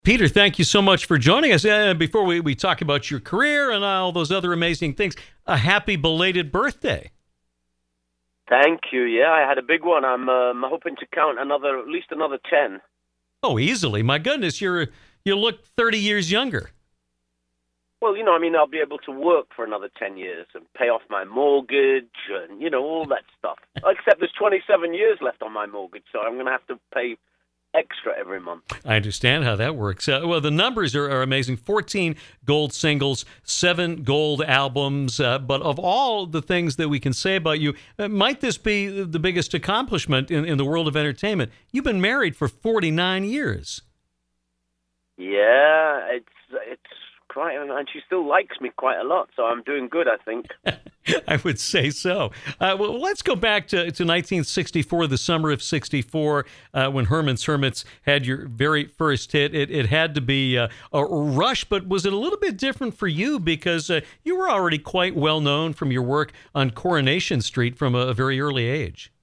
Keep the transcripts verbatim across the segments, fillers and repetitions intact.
Peter, thank you so much for joining us. Uh, before we, we talk about your career and all those other amazing things, a happy belated birthday. Thank you. Yeah, I had a big one. I'm um, hoping to count another, at least another ten. Oh, easily. My goodness, you're you look thirty years younger. Well, you know, I mean, I'll be able to work for another ten years and pay off my mortgage and, you know, all that stuff. Except there's twenty-seven years left on my mortgage, so I'm going to have to pay extra every month. I understand how that works. Uh, well, the numbers are, are amazing. fourteen gold singles, seven gold albums. Uh, but of all the things that we can say about you, uh, might this be the biggest accomplishment in, in the world of entertainment? You've been married for forty-nine years. Yeah, it's it's quite, and she still likes me quite a lot, so I'm doing good, I think. I would say so. Uh, well, let's go back to, to nineteen sixty-four, the summer of sixty-four, uh, when Herman's Hermits had your very first hit. It, it had to be uh, a rush, but was it a little bit different for you because uh, you were already quite well known from your work on Coronation Street from a, a very early age?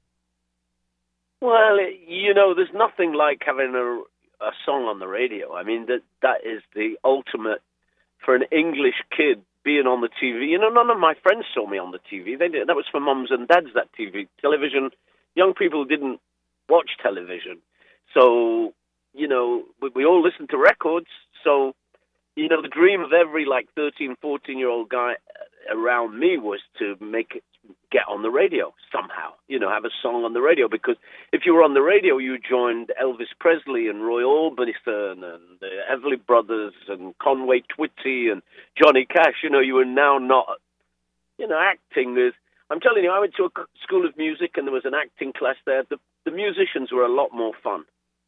Well, you know, there's nothing like having a, a song on the radio. I mean, that that is the ultimate for an English kid being on the T V. You know, none of my friends saw me on the T V. They did. That was for mums and dads, that T V. Television, young people didn't watch television. So, you know, we, we all listened to records. So, you know, the dream of every, like, thirteen, fourteen-year-old guy around me was to make it, get on the radio somehow, you know, have a song on the radio. Because if you were on the radio, you joined Elvis Presley and Roy Orbison and the Everly Brothers and Conway Twitty and Johnny Cash. You know, you were now not, you know, acting. There's, I'm telling you, I went to a school of music and there was an acting class there. The, the musicians were a lot more fun.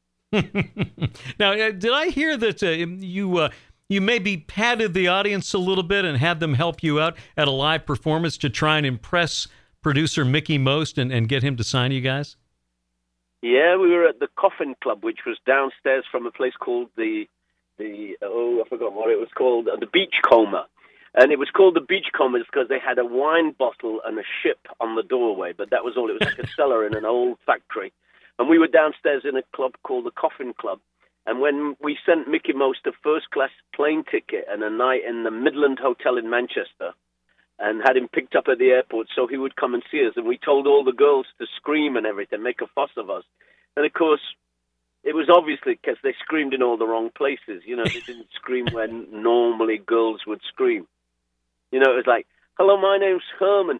Now, uh, did I hear that uh, you... Uh, You maybe patted the audience a little bit and had them help you out at a live performance to try and impress producer Mickey Most and, and get him to sign you guys? Yeah, we were at the Coffin Club, which was downstairs from a place called the, the oh, I forgot what it was called, uh, the Beachcomber. And it was called the Beachcombers because they had a wine bottle and a ship on the doorway, but that was all. It was like a cellar in an old factory. And we were downstairs in a club called the Coffin Club. And when we sent Mickey Most a first-class plane ticket and a night in the Midland Hotel in Manchester and had him picked up at the airport so he would come and see us, and we told all the girls to scream and everything, make a fuss of us. And, of course, it was obviously because they screamed in all the wrong places. You know, they didn't scream when normally girls would scream. You know, it was like, hello, my name's Herman.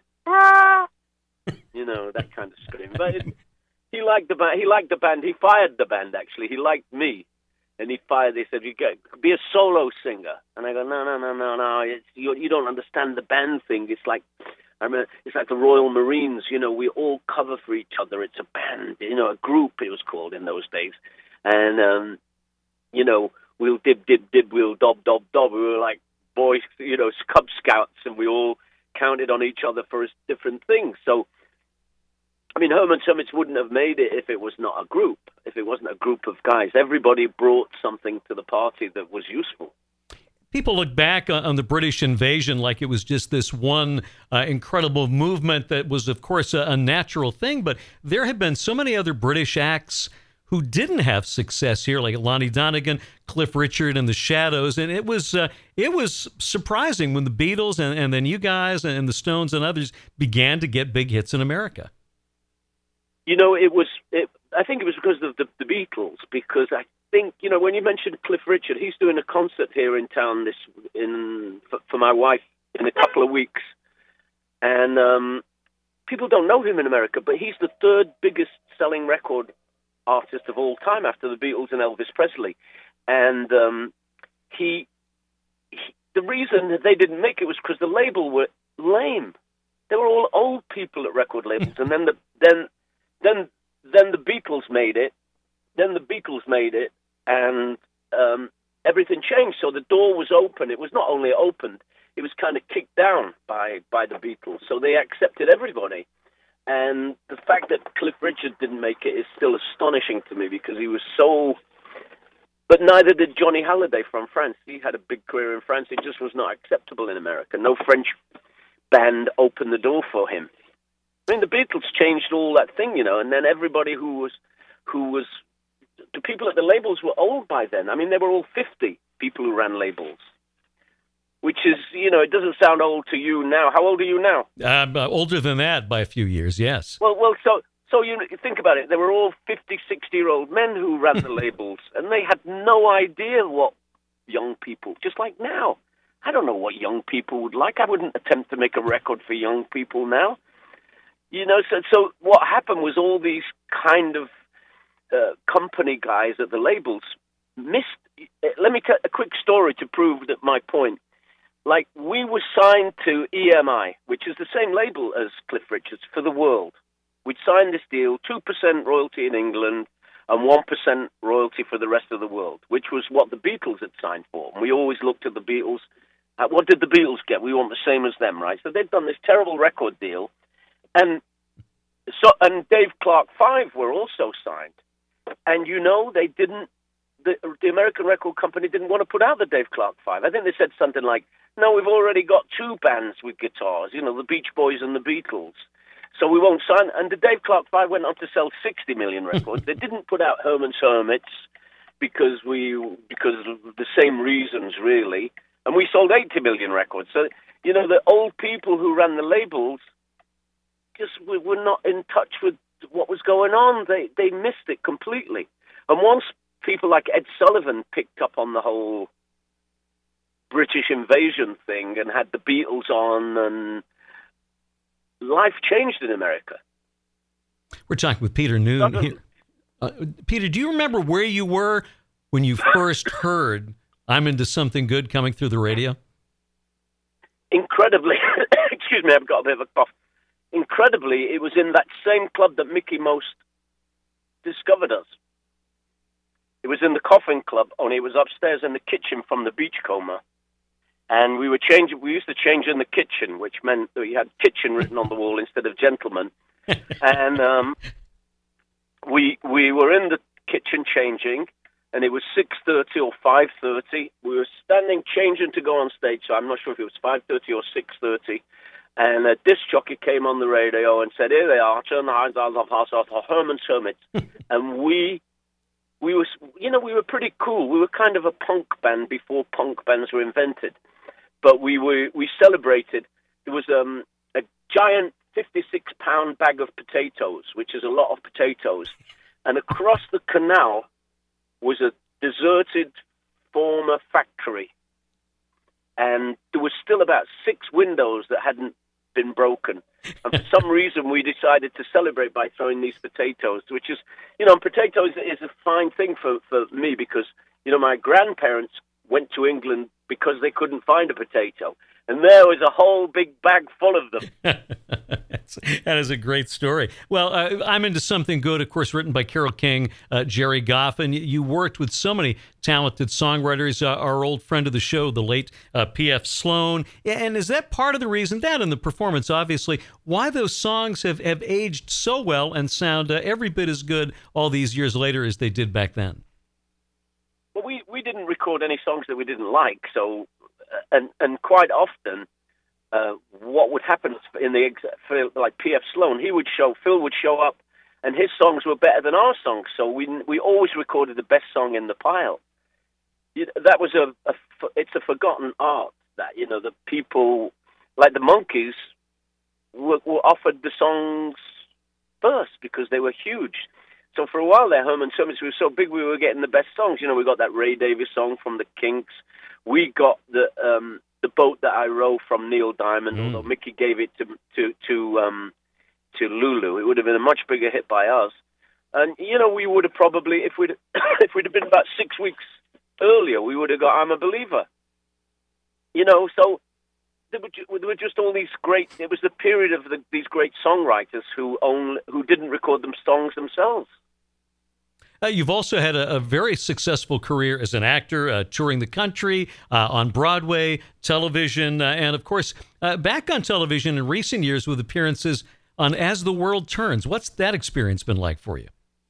You know, that kind of scream. But it, he liked the band. He liked the band. He fired the band, actually. He liked me. And he fired, they said, you get, be a solo singer. And I go, no, no, no, no, no. It's, you, you don't understand the band thing. It's like, I mean, it's like the Royal Marines. You know, we all cover for each other. It's a band, you know, a group it was called in those days. And, um, you know, we'll dib, dib, dib, we'll dob, dob, dob. We were like boys, you know, Cub Scouts, and we all counted on each other for different things. So, I mean, Herman's Hermits wouldn't have made it if it was not a group, if it wasn't a group of guys. Everybody brought something to the party that was useful. People look back on the British invasion like it was just this one uh, incredible movement that was, of course, a, a natural thing. But there have been so many other British acts who didn't have success here, like Lonnie Donegan, Cliff Richard, and the Shadows. And it was uh, it was surprising when the Beatles and, and then you guys and the Stones and others began to get big hits in America. You know, it was, it, I think it was because of the, the Beatles, because I think, you know, when you mentioned Cliff Richard, he's doing a concert here in town this in for, for my wife in a couple of weeks. And um, people don't know him in America, but he's the third biggest selling record artist of all time after the Beatles and Elvis Presley. And um, he, he, the reason that they didn't make it was because the label were lame. They were all old people at record labels. And then the, then, Then, then the Beatles made it. Then the Beatles made it, and um, everything changed. So the door was open. It was not only opened; it was kind of kicked down by by the Beatles. So they accepted everybody. And the fact that Cliff Richard didn't make it is still astonishing to me because he was so. But neither did Johnny Hallyday from France. He had a big career in France. It just was not acceptable in America. No French band opened the door for him. I mean, the Beatles changed all that thing, you know, and then everybody who was who was the people at the labels were old by then. I mean, they were all fifty, people who ran labels, which is, you know, it doesn't sound old to you now. How old are you now? I'm uh, older than that by a few years, yes. Well, well, so so you think about it. They were all fifty, sixty-year-old men who ran the labels, and they had no idea what young people, just like now. I don't know what young people would like. I wouldn't attempt to make a record for young people now. You know, so, so what happened was all these kind of uh, company guys at the labels missed. Let me tell a quick story to prove that my point. Like, we were signed to E M I, which is the same label as Cliff Richards, for the world. We'd signed this deal, two percent royalty in England and one percent royalty for the rest of the world, which was what the Beatles had signed for. And we always looked at the Beatles. Uh, what did the Beatles get? We want the same as them, right? So they'd done this terrible record deal. And so, and Dave Clark Five were also signed. And, you know, they didn't, the, the American record company didn't want to put out the Dave Clark Five. I think they said something like, no, we've already got two bands with guitars, you know, the Beach Boys and the Beatles. So we won't sign. And the Dave Clark Five went on to sell sixty million records. They didn't put out Herman's Hermits because we, because of the same reasons, really. And we sold eighty million records. So, you know, the old people who ran the labels just were not in touch with what was going on. They they missed it completely. And once people like Ed Sullivan picked up on the whole British invasion thing and had the Beatles on, and life changed in America. We're talking with Peter Noone here. Uh, Peter, do you remember where you were when you first heard I'm Into Something Good coming through the radio? Incredibly, excuse me, I've got a bit of a cough. Incredibly, it was in that same club that Mickey Most discovered us. It was in the Coffin Club, only it was upstairs in the kitchen from the Beachcomber. And we were changing, we used to change in the kitchen, which meant that we had kitchen written on the wall instead of gentlemen. and um, we we were in the kitchen changing, and it was six thirty or five thirty. We were standing changing to go on stage, so I'm not sure if it was five thirty or six thirty. And a disc jockey came on the radio and said, here they are, turn the eyes out of Herman's Hermits. And we, we were, you know, we were pretty cool. We were kind of a punk band before punk bands were invented. But we were, we celebrated. There was um, a giant fifty-six pound bag of potatoes, which is a lot of potatoes. And across the canal was a deserted former factory. And there was still about six windows that hadn't been broken. And for some reason, we decided to celebrate by throwing these potatoes, which is, you know, potatoes is a fine thing for, for me because, you know, my grandparents went to England because they couldn't find a potato. And there was a whole big bag full of them. That is a great story. Well, uh, I'm Into Something Good, of course, written by Carole King, uh, Jerry Goff, and you worked with so many talented songwriters. Uh, our old friend of the show, the late uh, P F Sloan. And is that part of the reason, that and the performance, obviously, why those songs have, have aged so well and sound uh, every bit as good all these years later as they did back then? Well, we, we didn't record any songs that we didn't like, so... And and quite often, uh, what would happen in the for like P F Sloan, he would show Phil would show up, and his songs were better than our songs. So we we always recorded the best song in the pile. That was a, a it's a forgotten art. That you know the people like the Monkees were, were offered the songs first because they were huge. So for a while there, Herman's Hermits was so big we were getting the best songs. You know, we got that Ray Davies song from the Kinks. We got the um, the Boat That I Row from Neil Diamond, mm. although Mickey gave it to to to um, to Lulu. It would have been a much bigger hit by us. And you know, we would have probably if we'd if we'd have been about six weeks earlier, we would have got I'm a Believer. You know, so there were, there were just all these great. It was the period of the, these great songwriters who own who didn't record them songs themselves. Uh, you've also had a, a very successful career as an actor, uh, touring the country, uh, on Broadway, television, uh, and, of course, uh, back on television in recent years with appearances on As the World Turns. What's that experience been like for you?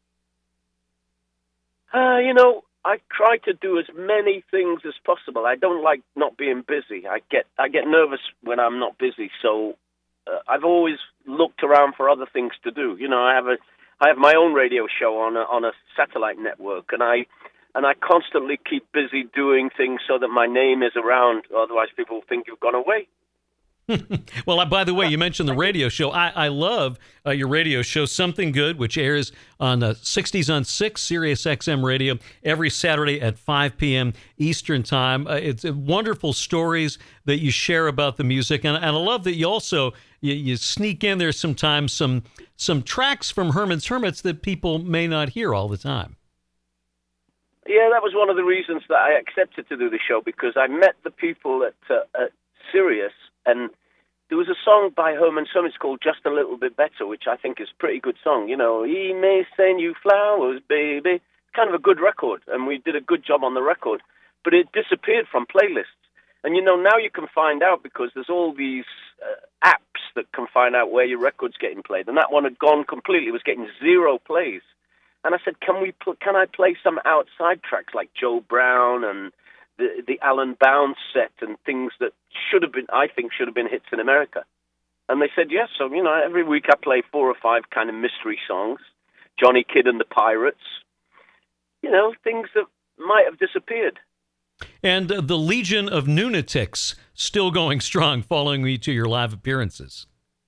Uh, you know, I try to do as many things as possible. I don't like not being busy. I get I get nervous when I'm not busy, so uh, I've always looked around for other things to do. You know, I have a I have my own radio show on a, on a satellite network, and I and I constantly keep busy doing things so that my name is around. Otherwise, people think you've gone away. Well, by the way, you mentioned the radio show. I, I love uh, your radio show, Something Good, which airs on uh, sixties on six, Sirius X M Radio, every Saturday at five p.m. Eastern Time. Uh, it's uh, wonderful stories that you share about the music, and, and I love that you also you, you sneak in there sometimes some some tracks from Herman's Hermits that people may not hear all the time. Yeah, that was one of the reasons that I accepted to do the show, because I met the people at, uh, at Sirius, and there was a song by Herman's Hermits called Just a Little Bit Better, which I think is a pretty good song. You know, he may send you flowers, baby. It's kind of a good record, and we did a good job on the record. But it disappeared from playlists. And, you know, now you can find out because there's all these uh, apps that can find out where your record's getting played. And that one had gone completely. It was getting zero plays. And I said, can we? Pl- can I play some outside tracks like Joe Brown and the the Alan Bounce set and things that should have been, I think, should have been hits in America? And they said yes. So, you know, every week I play four or five kind of mystery songs, Johnny Kidd and the Pirates, you know, things that might have disappeared. And uh, the Legion of Lunatics still going strong following you to your live appearances.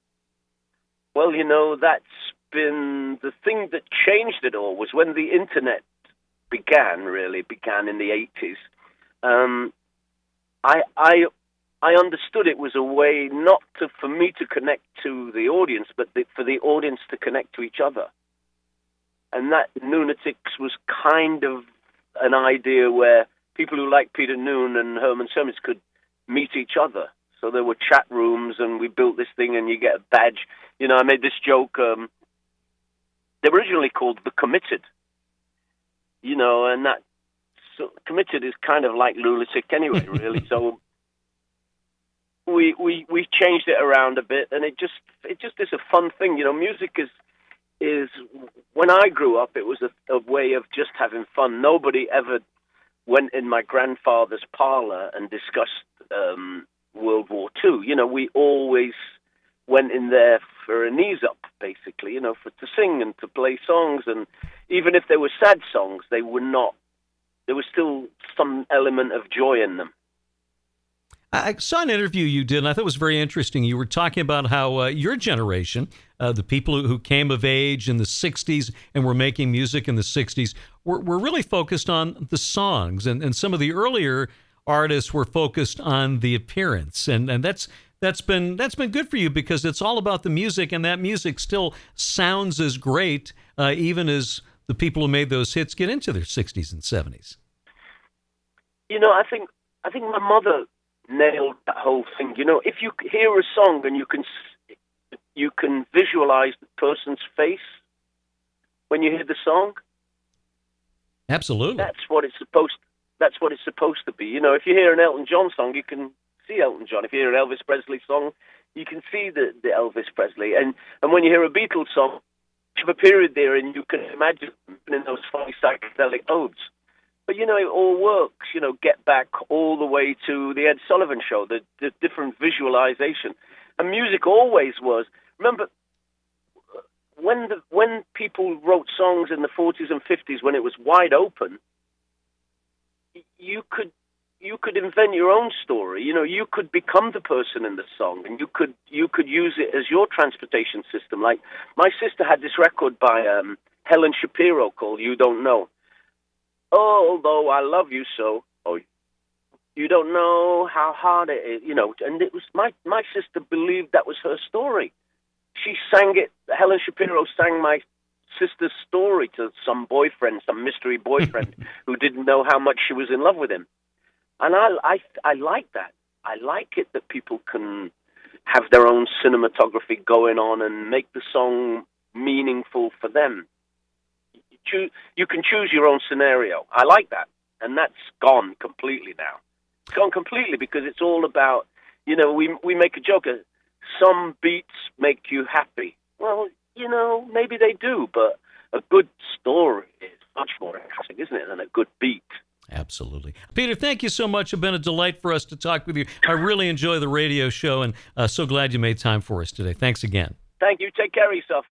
Well, you know, that's been the thing that changed it all was when the internet began, really began in the eighties. Um, I, I, I understood it was a way not to, for me to connect to the audience, but the, for the audience to connect to each other. And that Lunatics was kind of an idea where people who like Peter Noon and Herman's Hermits could meet each other. So there were chat rooms, and we built this thing, and you get a badge. You know, I made this joke. Um, they were originally called The Committed. You know, and that so Committed is kind of like lunatic anyway, really. So we we we changed it around a bit, and it just it just is a fun thing. You know, music is is when I grew up, it was a, a way of just having fun. Nobody ever went in my grandfather's parlor and discussed um, World War Two. You know, we always went in there for a knees up, basically, you know, for to sing and to play songs. And even if they were sad songs, they were not, there was still some element of joy in them. I saw an interview you did, and I thought it was very interesting. You were talking about how uh, your generation, uh, the people who, who came of age in the sixties and were making music in the sixties, were, were really focused on the songs. And, and some of the earlier artists were focused on the appearance. And, and that's that's been that's been good for you, because it's all about the music, and that music still sounds as great, uh, even as the people who made those hits get into their sixties and seventies. You know, I think I think my mother nailed that whole thing. You know, if you hear a song and you can you can visualize the person's face when you hear the song, absolutely, that's what it's supposed. That's what it's supposed to be. You know, if you hear an Elton John song, you can see Elton John. If you hear an Elvis Presley song, you can see the, the Elvis Presley. And and when you hear a Beatles song, you have a period there, and you can imagine in those funny psychedelic odes. But, you know, it all works. You know, get back all the way to the Ed Sullivan Show, the, the different visualization. And music always was. Remember, when the, when people wrote songs in the forties and fifties, when it was wide open, you could you could invent your own story. You know, you could become the person in the song, and you could you could use it as your transportation system. Like, my sister had this record by um, Helen Shapiro called "You Don't Know." Oh, although I love you so, oh, you don't know how hard it is, you know. And it was my my sister believed that was her story. She sang it. Helen Shapiro sang my sister's story to some boyfriend, some mystery boyfriend who didn't know how much she was in love with him. And I, I, I like that. I like it that people can have their own cinematography going on and make the song meaningful for them. Choose, you can choose your own scenario. I like that. And that's gone completely now. It's gone completely because it's all about, you know, we we make a joke. Uh, some beats make you happy. Well, you know, maybe they do, but a good story is much more interesting, isn't it, than a good beat. Absolutely. Peter, thank you so much. It's been a delight for us to talk with you. I really enjoy the radio show, and uh, so glad you made time for us today. Thanks again. Thank you. Take care of yourself.